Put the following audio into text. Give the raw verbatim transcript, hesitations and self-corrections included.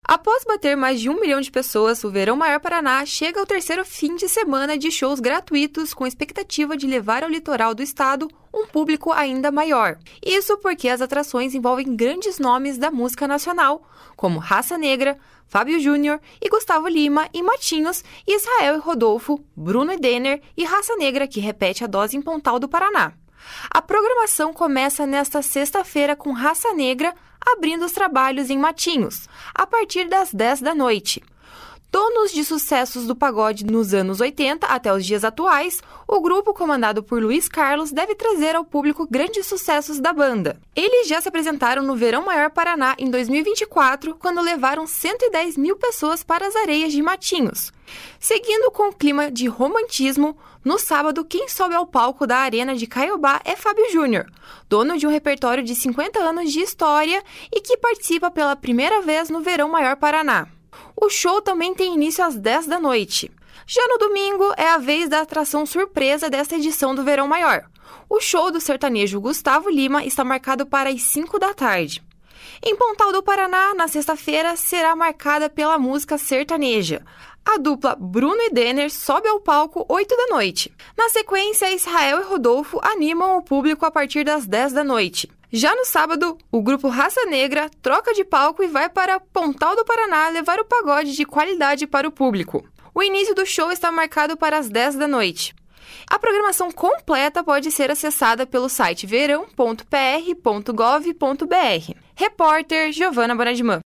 Após bater mais de um milhão de pessoas, o Verão Maior Paraná chega ao terceiro fim de semana de shows gratuitos com expectativa de levar ao litoral do estado um público ainda maior. Isso porque as atrações envolvem grandes nomes da música nacional, como Raça Negra, Fábio Júnior e Gustavo Lima e Matinhos, e Israel e Rodolfo, Bruno e Denner e Raça Negra, que repete a dose em Pontal do Paraná. A programação começa nesta sexta-feira com Raça Negra abrindo os trabalhos em Matinhos, a partir das dez da noite. Donos de sucessos do pagode nos anos oitenta até os dias atuais, o grupo comandado por Luiz Carlos deve trazer ao público grandes sucessos da banda. Eles já se apresentaram no Verão Maior Paraná em dois mil e vinte e quatro, quando levaram cento e dez mil pessoas para as areias de Matinhos. Seguindo com o clima de romantismo, no sábado quem sobe ao palco da Arena de Caiobá é Fábio Júnior, dono de um repertório de cinquenta anos de história e que participa pela primeira vez no Verão Maior Paraná. O show também tem início às dez da noite. Já no domingo, é a vez da atração surpresa desta edição do Verão Maior. O show do sertanejo Gustavo Lima está marcado para as cinco da tarde. Em Pontal do Paraná, na sexta-feira, será marcada pela música sertaneja. A dupla Bruno e Denner sobe ao palco oito da noite. Na sequência, Israel e Rodolfo animam o público a partir das dez da noite. Já no sábado, o grupo Raça Negra troca de palco e vai para Pontal do Paraná levar o pagode de qualidade para o público. O início do show está marcado para as dez da noite. A programação completa pode ser acessada pelo site verão ponto p r ponto gov ponto b r. Repórter Giovana Bonadimã.